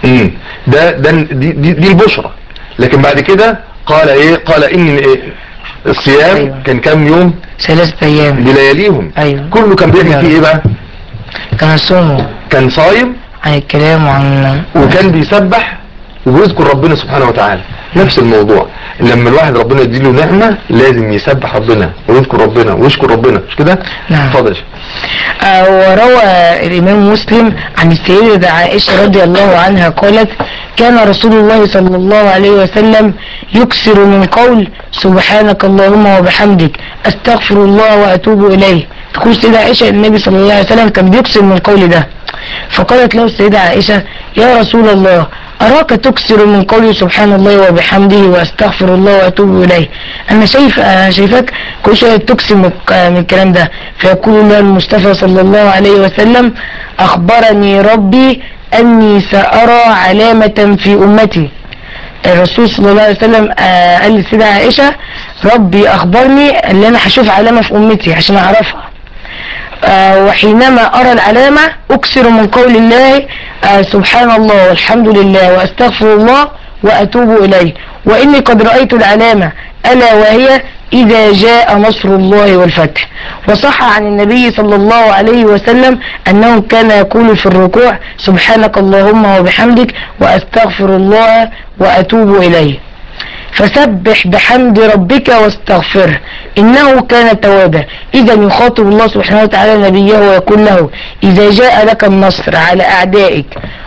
دي البشرى. لكن بعد كده قال ايه؟ قال ان الصيام أيوة. كان كام يوم؟ 3 أيام بلياليهم. أيوة. كله كان بيعمل فيه ايه بقى؟ كان صومه، كان صايم عن الكلام وكان بيسبح وبيذكر ربنا سبحانه وتعالى. نفس الموضوع، لما الواحد ربنا يديله نعمة لازم يسبح ربنا ويذكر ربنا ويشكر ربنا، مش كده؟ نعم. اتفضل. وروى الإمام مسلم عن السيدة عائشة رضي الله عنها قالت كان رسول الله صلى الله عليه وسلم يكثر من قول سبحانك اللهم وبحمدك استغفر الله واتوب اليه. تقول السيدة عائشة النبي صلى الله عليه وسلم كان بيكثر من القول ده، فقالت له السيدة عائشة يا رسول الله أراك تكثر من قولي سبحان الله وبحمده وأستغفر الله وأتوب إليه، أنا شايفك كل شوية تكثر من الكلام ده. فيقول له المصطفى صلى الله عليه وسلم أخبرني ربي أني سأرى علامة في أمتي. الرسول صلى الله عليه وسلم قال للسيدة عائشة ربي أخبرني أن أنا هشوف علامة في أمتي عشان أعرفها، وحينما أرى العلامة أكثر من قول الله سبحان الله والحمد لله وأستغفر الله وأتوب إليه، وإني قد رأيت العلامة ألا وهي إذا جاء نصر الله والفتح. وصح عن النبي صلى الله عليه وسلم أنه كان يقول في الركوع سبحانك اللهم وبحمدك وأستغفر الله وأتوب إليه. فسبح بحمد ربك واستغفره إنه كان توابا. إذا يخاطب الله سبحانه وتعالى نبيه ويقول له إذا جاء لك النصر على أعدائك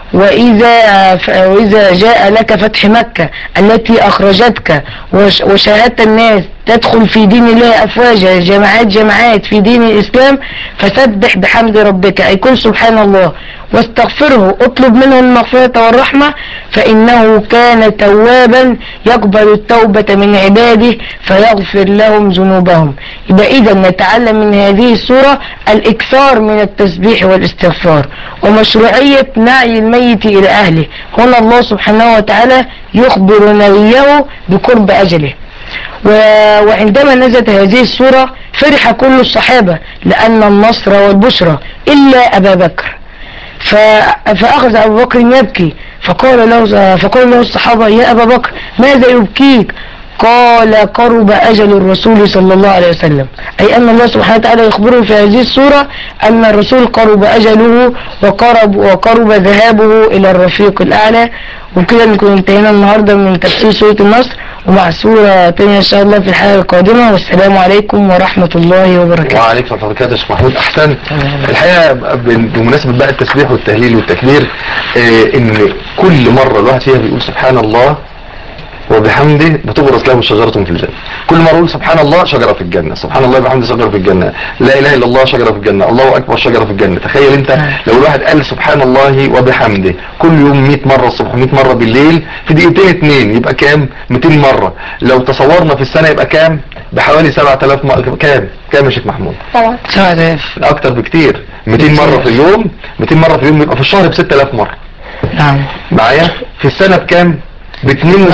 وإذا جاء لك فتح مكة التي أخرجتك وشاهدت الناس تدخل في دين الله أفواجا جماعات في دين الإسلام، فسبح بحمد ربك أي كل سبحان الله واستغفره، اطلب منه المغفرة والرحمة فإنه كان توابا يقبل التوبة من عباده فيغفر لهم ذنوبهم. يبقى إذا نتعلم من هذه السورة الإكثار من التسبيح والاستغفار ومشروعية نعي الميت إلى أهله. هنا الله سبحانه وتعالى يخبر نبيه بقرب أجله. وعندما نزلت هذه السورة فرح كل الصحابة لأن النصر والبشرى إلا أبا بكر، فأخذ أبو بكر يبكي فقال له الصحابة يا أبا بكر ماذا يبكيك؟ قال قرب أجل الرسول صلى الله عليه وسلم، أي أن الله سبحانه وتعالى يخبره في هذه السورة أن الرسول قرب أجله وقرب ذهابه إلى الرفيق الأعلى. وكده نكون انتهينا النهاردة من تفسير سورة النصر، ومع سورة تانية إن شاء الله في الحلقة القادمة. والسلام عليكم ورحمة الله وبركاته. وعليكم ورحمة الله وبركاته. شيخ محمود أحسن. الحقيقة بمناسبة بقى التسبيح والتهليل والتكبير إن كل مرة الواحد فيها بيقول سبحان الله وبحمده بتبرز له شجرة في الجنة. كل مرة يقول سبحان الله شجرة في الجنة، سبحان الله وبحمده شجرة في الجنة، لا إله إلا الله شجرة في الجنة، الله أكبر شجرة في الجنة. تخيل أنت لو الواحد قال سبحان الله وبحمده كل يوم 100 مرة الصبح 100 مرة بالليل في دقيقتين 2 يبقى كام؟ 200 مرة. لو تصورنا في السنة يبقى كام؟ بحوالي 7000 مرة. كام يا شيخ محمود؟ 7000 أكتر بكتير. 200 مرة في اليوم، 200 مرة في اليوم يبقى في الشهر ب 6000 مرة. نعم. معايا؟ في السنة بكام؟ ب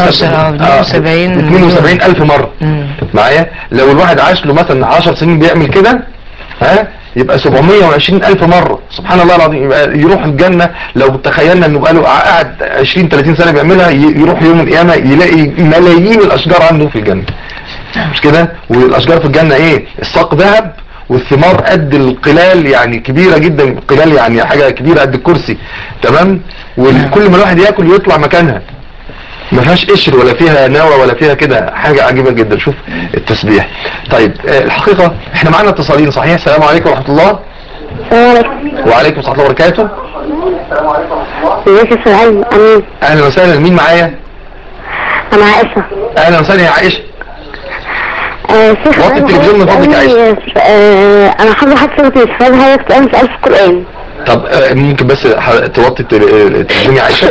72 ألف مرة. معايا؟ لو الواحد عاش له مثلا 10 سنين بيعمل كده، ها، يبقى 720 ألف مرة. سبحان الله العظيم. يبقى يروح الجنة، لو تخيلنا انه بقى له قاعد 20-30 سنة بيعملها، يروح يوم القيامة يلاقي ملايين الأشجار عنده في الجنة. مش كده؟ والأشجار في الجنة ايه؟ الساق ذهب، والثمار قد القلال، يعني كبيرة جدا. القلال يعني حاجة كبيرة قد الكرسي، تمام؟ وكل ما الواحد ياكل يطلع مكانها، ما فيهاش قشر ولا فيها نوى ولا فيها كده، حاجة عجيبة جدا. شوف التسبيح. طيب الحقيقة احنا معانا اتصالين صحيح. السلام عليكم ورحمة الله. وعليكم السلام ورحمة الله وبركاته. ازيك يا سهيل؟ امين. اهلا وسهلا. مين معايا؟ انا عائشة. اهلا وسهلا يا عائشة. شيخ وطي التلفزيون من فضلك يا عائشة. انا حافظة حد سورة الإسراء، هي بتسألني سؤال في القرآن. طب ممكن بس توطي التلفزيون يا عائشة؟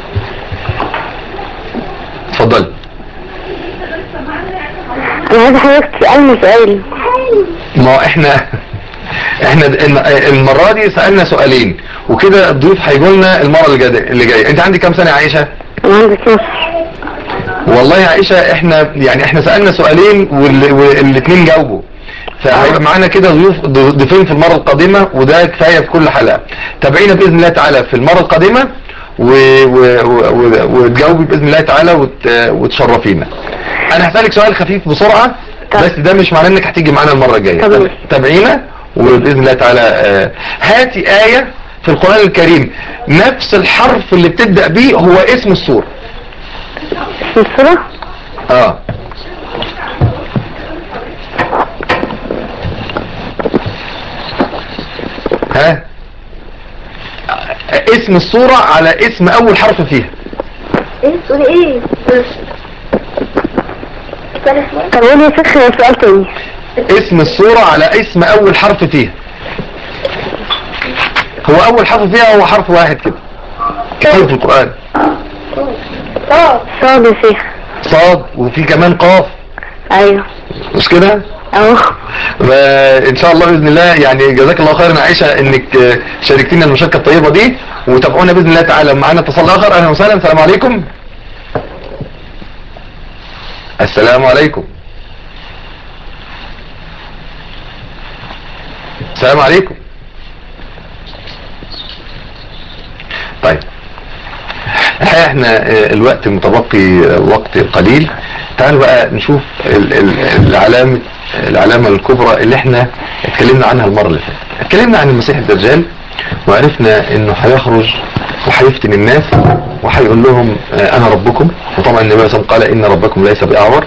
اتفضلي. انا عايزة حضرتك تسألني سؤال. ما احنا المرة دي سألنا سؤالين، وكده الضيوف هيجوا لنا المرة اللي جاية. انت عندك كام سنة يا عائشة؟ انا عندي 12. والله يا عائشة احنا سألنا سؤالين والاثنين جاوبوا، فهيبقى معانا كده ضيفين في المرة القادمة، وده كفاية في كل حلقة. تابعينا بإذن الله تعالى في المرة القادمة وتجاوبي بإذن الله تعالى وتشرفينا. انا هسألك سؤال خفيف بسرعة، بس ده مش معناه انك هتيجي معانا المرة الجاية. تابعينا وبإذن الله تعالى. هاتي آية في القرآن الكريم نفس الحرف اللي بتبدأ بيه هو اسم السورة. اسم السورة؟ ها، اسم السورة على اسم اول حرف فيها. ايه تقولي ايه؟ طب قولي يا شيخ سؤال تاني. اسم السورة على اسم اول حرف فيها. هو اول حرف فيها هو حرف واحد كده كتير في القرآن. صاد يا شيخ. صاد، وفي كمان قاف. ايوه مش كده؟ ان شاء الله باذن الله. يعني جزاك الله خيرا عائشة انك شاركتينا المشاركة الطيبة دي، وتابعونا باذن الله تعالى. معانا اتصال اخر. اهلا وسهلا. السلام عليكم. السلام عليكم. السلام عليكم. طيب احنا الوقت المتبقي وقت قليل. تعالوا بقى نشوف العلامة الكبرى اللي احنا اتكلمنا عنها المرة اللي فاتت. اتكلمنا عن المسيح الدجال، وعرفنا انه هيخرج وهيفتن الناس وهيقول لهم انا ربكم. وطبعا النبي صلى الله عليه وسلم قال ان ربكم ليس باعور.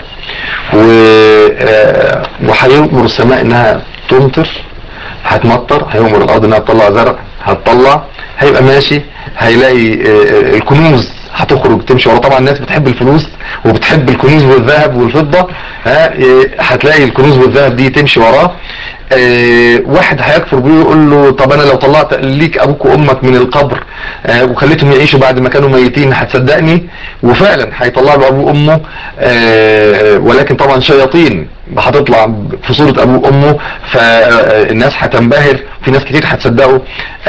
وهيأمر السماء انها تمطر، هتمطر. هيأمر الارض انها تطلع زرع، هتطلع. هيبقى ماشي هيلاقي الكنوز هتخرج تمشي وراه. طبعا الناس بتحب الفلوس وبتحب الكنوز والذهب والفضة، هتلاقي الكنوز والذهب دي تمشي وراه. واحد هيكفر بيه ويقول له طب انا لو طلعت ليك ابوك وامك من القبر وخليتهم يعيشوا بعد ما كانوا ميتين هتصدقني؟ وفعلا هيطلع له ابوه وامه، ولكن طبعا شياطين هتطلع في صورة ابوه وامه، فالناس هتنبهر. في ناس كتير هتصدقوا.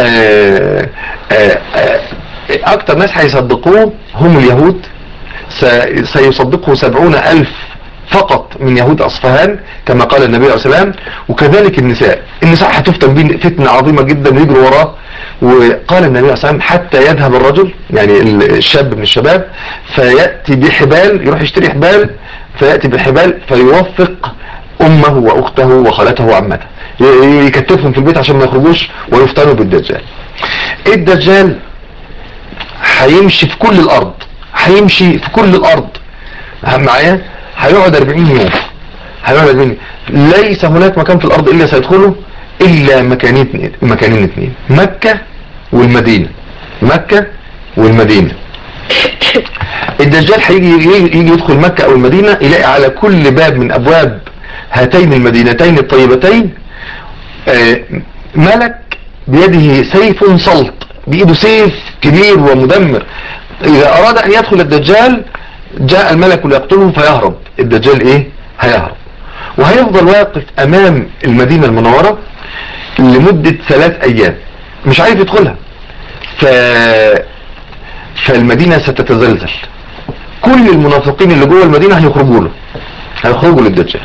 اكتر ناس هيصدقوه هم اليهود. سيصدقه 70,000 فقط من يهود اصفهان كما قال النبي عليه الصلاة والسلام. وكذلك النساء هتفتن بيه فتنة عظيمة جدا ويجروا وراه. وقال النبي عليه الصلاة والسلام حتى يذهب الرجل، يعني الشاب من الشباب، فيأتي بحبال، يروح يشتري حبال، فيأتي بحبال فيوفق امه واخته وخالته وعمته، يكتفهم في البيت عشان ما يخرجوش ويفتنوا بالدجال. الدجال هيمشي في كل الارض، هيمشي في كل الارض معايا. هيقعد 40 يوم. هيقعد 40 يوم. ليس هناك مكان في الارض الا سيدخله الا مكانين اثنين، مكة والمدينة. مكة والمدينة. الدجال هيجي يدخل مكة او المدينة، يلاقي على كل باب من ابواب هاتين المدينتين الطيبتين ملك بيده سيف سلط، بإيده سيف كبير ومدمر. إذا أراد أن يدخل الدجال جاء الملك ليقتله فيهرب. الدجال هيهرب، وهيفضل واقف أمام المدينة المنورة لمدة 3 أيام مش عارف يدخلها. فالمدينة ستتزلزل، كل المنافقين اللي جوه المدينة هيخرجوا للدجال.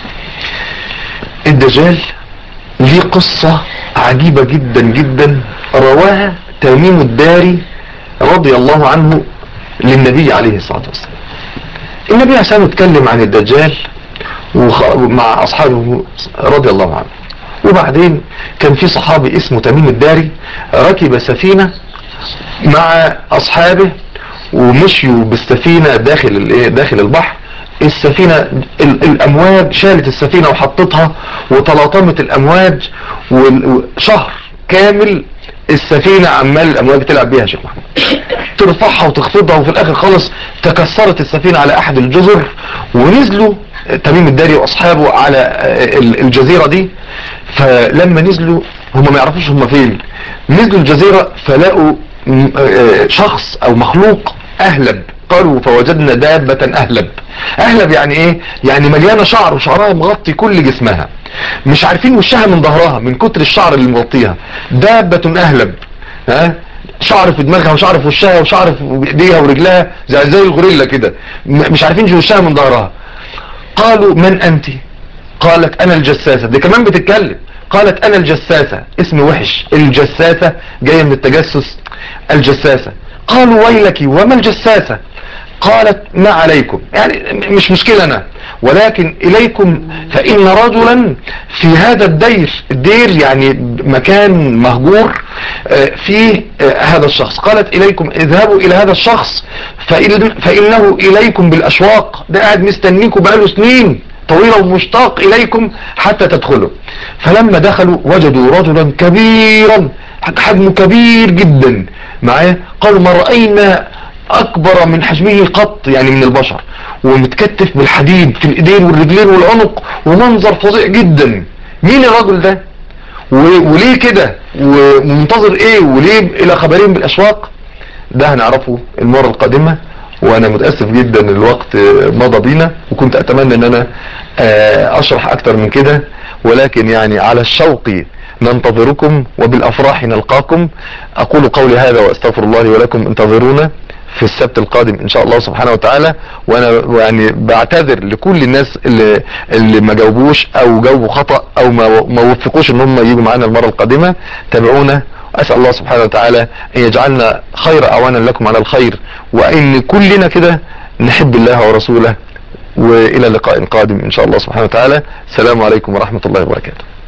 الدجال ليه قصة عجيبة جدا جدا رواها تميم الداري رضي الله عنه للنبي عليه الصلاة والسلام. النبي عشان اتكلم عن الدجال مع اصحابه رضي الله عنه، وبعدين كان في صحابي اسمه تميم الداري ركب سفينة مع اصحابه ومشيوا بالسفينة داخل البحر. السفينة الامواج شالت السفينة وحطتها وتلاطمت الامواج، وشهر كامل السفينة عمال الامواج تلعب بيها يا شيخ محمد، ترفعها وتخفضها، وفي الاخر خالص تكسرت السفينة على احد الجزر، ونزلوا تميم الداري واصحابه على الجزيرة دي. فلما نزلوا هم ما يعرفوش هم فين، نزلوا الجزيرة فلاقوا شخص او مخلوق اهلب، قالوا فوجدنا دابة اهلب يعني ايه؟ يعني مليانة شعر وشعرها مغطي كل جسمها، مش عارفين وشها من ظهرها من كتر الشعر اللي مغطيها. دابة اهلب، ها، شعر في دماغها وشعر في وشها وشعر في ايديها ورجلها زي الغوريلا كده، مش عارفين وشها من ظهرها. قالوا من انت؟ قالت انا الجساسة. دي كمان بتتكلم، قالت انا الجساسة، اسم وحش، الجساسة جاية من التجسس، الجساسة. قالوا ويلك وما الجساسة؟ قالت ما عليكم، يعني مش مشكلة انا، ولكن اليكم فان رجلا في هذا الدير يعني مكان مهجور فيه هذا الشخص. قالت اليكم اذهبوا الى هذا الشخص فانه اليكم بالاشواق، ده قاعد مستنيكم بقاله سنين طويلة ومشتاق اليكم حتى تدخلوا. فلما دخلوا وجدوا رجلا كبيرا حجمه كبير جدا معاه، قالوا ما رأينا اكبر من حجمه قط، يعني من البشر، ومتكتف بالحديد في الايدين والرجلين والعنق، ومنظر فظيع جدا. مين الرجل ده وليه كده ومنتظر ايه وليه الى خبرين بالاشواق؟ ده هنعرفه المرة القادمة، وانا متأسف جدا الوقت مضى بينا، وكنت اتمنى ان انا اشرح اكتر من كده، ولكن يعني على الشوق ننتظركم وبالافراح نلقاكم. اقول قولي هذا واستغفر الله لي ولكم، انتظرونا في السبت القادم ان شاء الله سبحانه وتعالى. وانا يعني بعتذر لكل الناس اللي ما جاوبوش او جاوبوا خطأ او ما وفقوش ان هم يجوا معانا المرة القادمة. تابعونا، اسأل الله سبحانه وتعالى ان يجعلنا خير اعوانا لكم على الخير، وان كلنا كده نحب الله ورسوله. والى لقاء قادم ان شاء الله سبحانه وتعالى. السلام عليكم ورحمة الله وبركاته.